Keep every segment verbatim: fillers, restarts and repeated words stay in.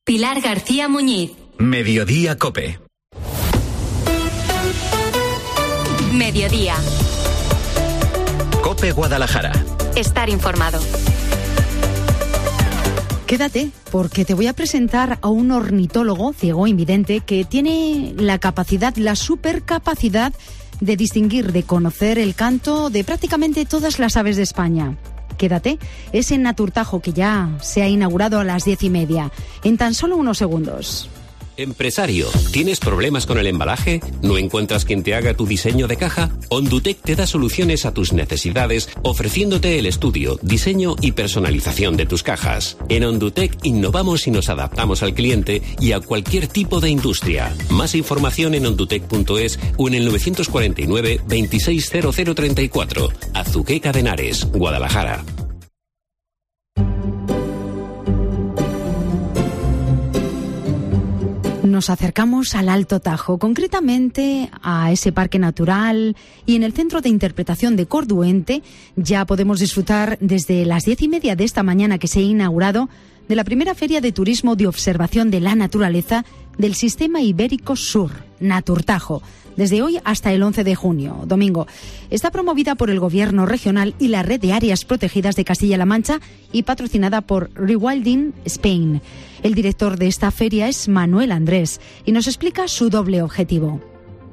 Pilar García Muñiz. Mediodía COPE. Mediodía. COPE Guadalajara. Estar informado. Quédate, porque te voy a presentar a un ornitólogo ciego invidente que tiene la capacidad, la supercapacidad de distinguir, de conocer el canto de prácticamente todas las aves de España. Quédate, es en Naturtajo, que ya se ha inaugurado a las diez y media, en tan solo unos segundos. Empresario, ¿tienes problemas con el embalaje? ¿No encuentras quien te haga tu diseño de caja? Ondutec te da soluciones a tus necesidades, ofreciéndote el estudio, diseño y personalización de tus cajas. En Ondutec innovamos y nos adaptamos al cliente y a cualquier tipo de industria. Más información en ondutec punto es o en el nueve cuatro nueve, veintiséis cero cero treinta y cuatro. Azuqueca de Henares, Guadalajara. Nos acercamos al Alto Tajo, concretamente a ese parque natural, y en el Centro de Interpretación de Corduente ya podemos disfrutar desde las diez y media de esta mañana que se ha inaugurado de la primera feria de turismo de observación de la naturaleza del Sistema Ibérico Sur, Naturtajo, desde hoy hasta el once de junio, domingo. Está promovida por el Gobierno regional y la Red de Áreas Protegidas de Castilla-La Mancha y patrocinada por Rewilding Spain. El director de esta feria es Manuel Andrés y nos explica su doble objetivo.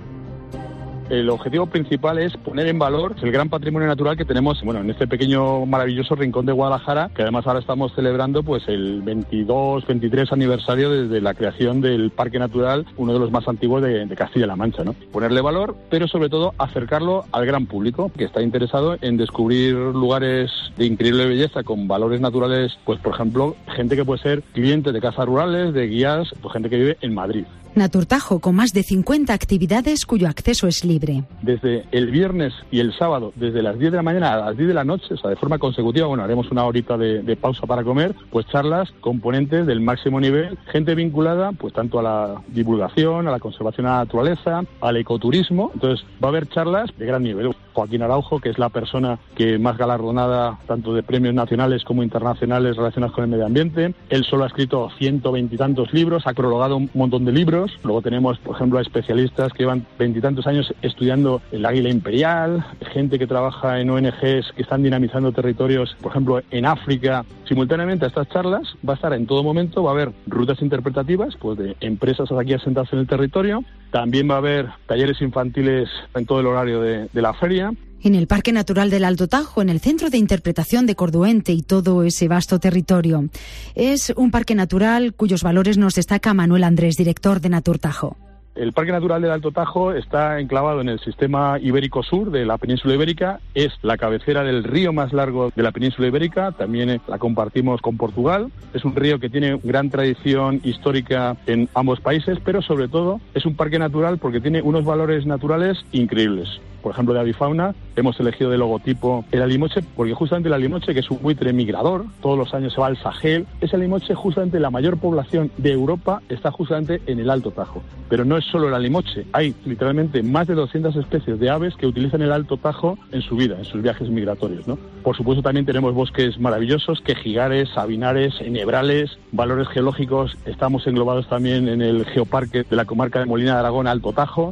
El objetivo principal es poner en valor el gran patrimonio natural que tenemos, bueno, en este pequeño maravilloso rincón de Guadalajara, que además ahora estamos celebrando pues el veintidós, veintitrés aniversario desde la creación del Parque Natural, uno de los más antiguos de, de Castilla-La Mancha, ¿no? Ponerle valor, pero sobre todo acercarlo al gran público, que está interesado en descubrir lugares de increíble belleza con valores naturales, pues por ejemplo, gente que puede ser cliente de casas rurales, de guías, pues gente que vive en Madrid. Naturtajo, con más de cincuenta actividades cuyo acceso es libre. Desde el viernes y el sábado, desde las diez de la mañana a las diez de la noche, o sea, de forma consecutiva, bueno, haremos una horita de, de pausa para comer, pues charlas, componentes del máximo nivel, gente vinculada, pues tanto a la divulgación, a la conservación de la naturaleza, al ecoturismo. Entonces, va a haber charlas de gran nivel. Joaquín Araujo, que es la persona que más galardonada, tanto de premios nacionales como internacionales relacionados con el medio ambiente. Él solo ha escrito ciento veintitantos libros, ha prologado un montón de libros. Luego tenemos, por ejemplo, a especialistas que llevan veintitantos años estudiando el águila imperial, gente que trabaja en O N Ges que están dinamizando territorios, por ejemplo, en África. Simultáneamente a estas charlas va a estar en todo momento, va a haber rutas interpretativas pues de empresas aquí asentadas en el territorio. También va a haber talleres infantiles en todo el horario de, de la feria. En el Parque Natural del Alto Tajo, en el Centro de Interpretación de Corduente y todo ese vasto territorio. Es un parque natural cuyos valores nos destaca Manuel Andrés, director de Naturtajo. El Parque Natural del Alto Tajo está enclavado en el Sistema Ibérico Sur de la península ibérica, es la cabecera del río más largo de la península ibérica, también la compartimos con Portugal. Es un río que tiene gran tradición histórica en ambos países, pero sobre todo es un parque natural porque tiene unos valores naturales increíbles. Por ejemplo, de avifauna, hemos elegido de logotipo el alimoche, porque justamente el alimoche, que es un buitre migrador, todos los años se va al Sahel, ese alimoche, justamente la mayor población de Europa está justamente en el Alto Tajo. Pero no es solo el alimoche, hay literalmente más de doscientas especies de aves que utilizan el Alto Tajo en su vida, en sus viajes migratorios, ¿no? Por supuesto, también tenemos bosques maravillosos, quejigares, sabinares, enebrales, valores geológicos. Estamos englobados también en el geoparque de la comarca de Molina de Aragón, Alto Tajo.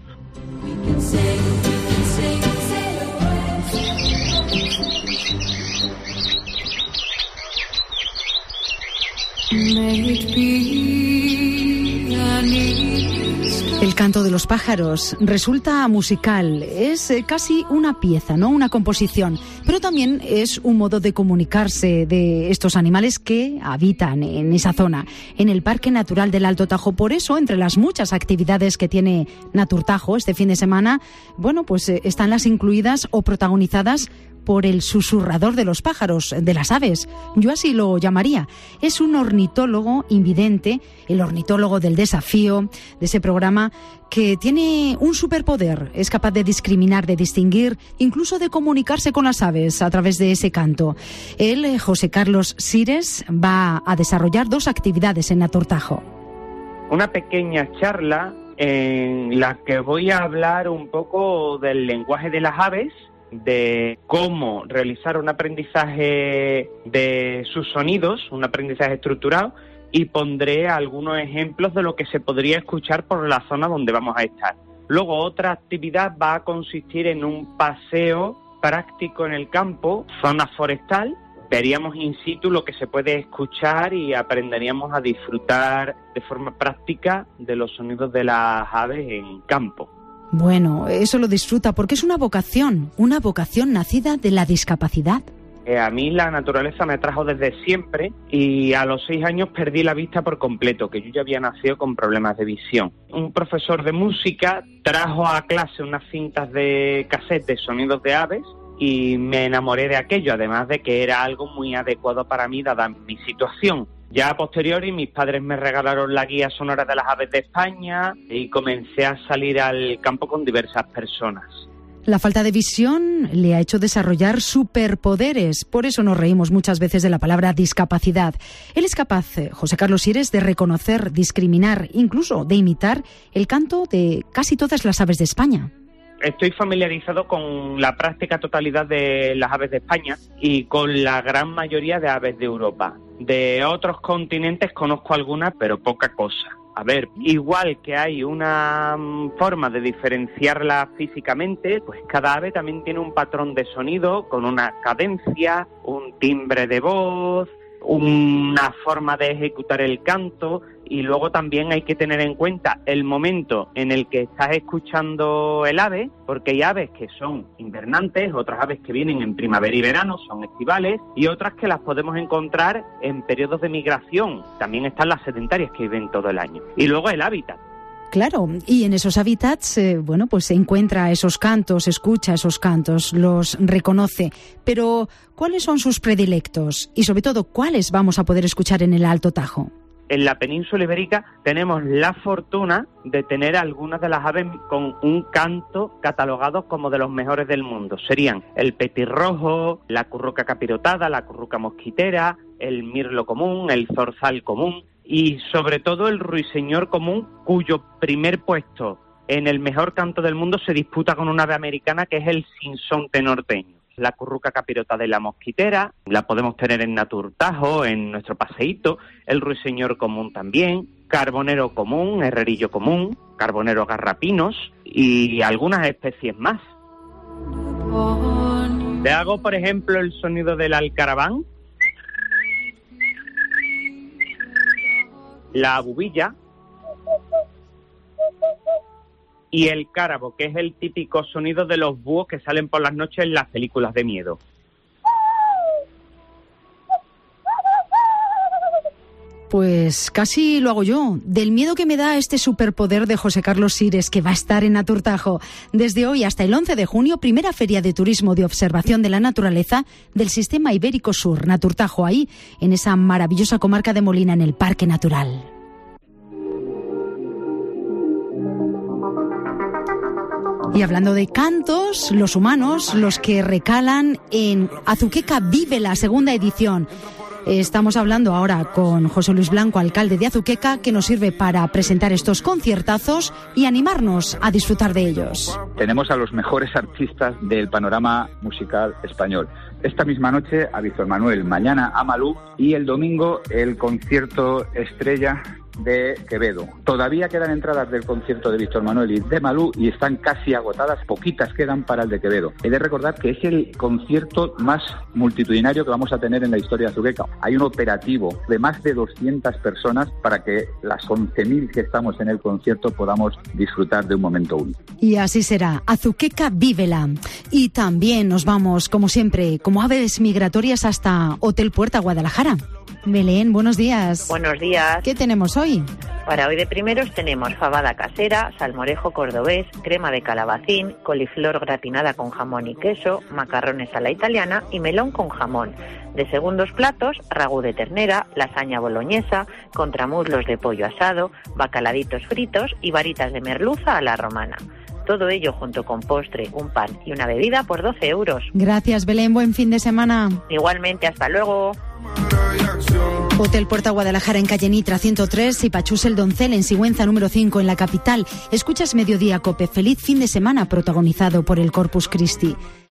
El canto de los pájaros resulta musical, es casi una pieza, ¿no? Una composición, pero también es un modo de comunicarse de estos animales que habitan en esa zona, en el Parque Natural del Alto Tajo. Por eso, entre las muchas actividades que tiene Naturtajo este fin de semana, bueno, pues están las incluidas o protagonizadas por el susurrador de los pájaros, de las aves. Yo así lo llamaría. Es un ornitólogo invidente, el ornitólogo del desafío, de ese programa que tiene un superpoder. Es capaz de discriminar, de distinguir, incluso de comunicarse con las aves a través de ese canto. Él, José Carlos Sires, va a desarrollar dos actividades en Naturtajo. Una pequeña charla en la que voy a hablar un poco del lenguaje de las aves, de cómo realizar un aprendizaje de sus sonidos, un aprendizaje estructurado, y pondré algunos ejemplos de lo que se podría escuchar por la zona donde vamos a estar. Luego, otra actividad va a consistir en un paseo práctico en el campo, zona forestal. Veríamos in situ lo que se puede escuchar y aprenderíamos a disfrutar de forma práctica de los sonidos de las aves en campo. Bueno, eso lo disfruta porque es una vocación, una vocación nacida de la discapacidad. Eh, a mí la naturaleza me atrajo desde siempre y a los seis años perdí la vista por completo, que yo ya había nacido con problemas de visión. Un profesor de música trajo a clase unas cintas de cassette de sonidos de aves y me enamoré de aquello, además de que era algo muy adecuado para mí dada mi situación. Ya a posteriori mis padres me regalaron la guía sonora de las aves de España y comencé a salir al campo con diversas personas. La falta de visión le ha hecho desarrollar superpoderes, por eso nos reímos muchas veces de la palabra discapacidad. Él es capaz, José Carlos Sires, de reconocer, discriminar, incluso de imitar el canto de casi todas las aves de España. Estoy familiarizado con la práctica totalidad de las aves de España y con la gran mayoría de aves de Europa. De otros continentes conozco algunas, pero poca cosa. A ver, igual que hay una forma de diferenciarla físicamente, pues cada ave también tiene un patrón de sonido con una cadencia, un timbre de voz, una forma de ejecutar el canto, y luego también hay que tener en cuenta el momento en el que estás escuchando el ave, porque hay aves que son invernantes, otras aves que vienen en primavera y verano, son estivales, y otras que las podemos encontrar en periodos de migración. También están las sedentarias que viven todo el año. Y luego el hábitat. Claro, y en esos hábitats, eh, bueno, pues se encuentra esos cantos, escucha esos cantos, los reconoce. Pero, ¿cuáles son sus predilectos? Y sobre todo, ¿cuáles vamos a poder escuchar en el Alto Tajo? En la península ibérica tenemos la fortuna de tener algunas de las aves con un canto catalogado como de los mejores del mundo. Serían el petirrojo, la curruca capirotada, la curruca mosquitera, el mirlo común, el zorzal común y sobre todo el ruiseñor común, cuyo primer puesto en el mejor canto del mundo se disputa con una ave americana que es el sinsonte norteño. La curruca capirotada y la mosquitera, la podemos tener en Naturtajo, en nuestro paseíto, el ruiseñor común también, carbonero común, herrerillo común, carbonero garrapinos y algunas especies más. Te hago, por ejemplo, el sonido del alcaraván, la bubilla y el cárabo, que es el típico sonido de los búhos que salen por las noches en las películas de miedo. Pues casi lo hago yo, del miedo que me da este superpoder de José Carlos Sires, que va a estar en Naturtajo. Desde hoy hasta el once de junio, primera feria de turismo de observación de la naturaleza del Sistema Ibérico Sur, Naturtajo, ahí, en esa maravillosa comarca de Molina, en el Parque Natural. Y hablando de cantos, los humanos, los que recalan en Azuqueca Vive, la segunda edición. Estamos hablando ahora con José Luis Blanco, alcalde de Azuqueca, que nos sirve para presentar estos conciertazos y animarnos a disfrutar de ellos. Tenemos a los mejores artistas del panorama musical español. Esta misma noche a Víctor Manuel, mañana a Malú y el domingo el concierto estrella de Quevedo. Todavía quedan entradas del concierto de Víctor Manuel y de Malú y están casi agotadas, poquitas quedan para el de Quevedo. He de recordar que es el concierto más multitudinario que vamos a tener en la historia de Azuqueca. Hay un operativo de más de doscientas personas para que las once mil que estamos en el concierto podamos disfrutar de un momento único. Y así será. Azuqueca Vívela. Y también nos vamos, como siempre, como aves migratorias hasta Hotel Puerta Guadalajara. Belén, buenos días. Buenos días. ¿Qué tenemos hoy? Para hoy de primeros tenemos fabada casera, salmorejo cordobés, crema de calabacín, coliflor gratinada con jamón y queso, macarrones a la italiana y melón con jamón. De segundos platos, ragú de ternera, lasaña boloñesa, contramuslos de pollo asado, bacaladitos fritos y varitas de merluza a la romana. Todo ello junto con postre, un pan y una bebida por doce euros. Gracias, Belén. Buen fin de semana. Igualmente, hasta luego. Hotel Puerta Guadalajara en calle Nitra ciento tres y Pachús el Doncel en Sigüenza número cinco en la capital. Escuchas Mediodía Cope. Feliz fin de semana protagonizado por el Corpus Christi.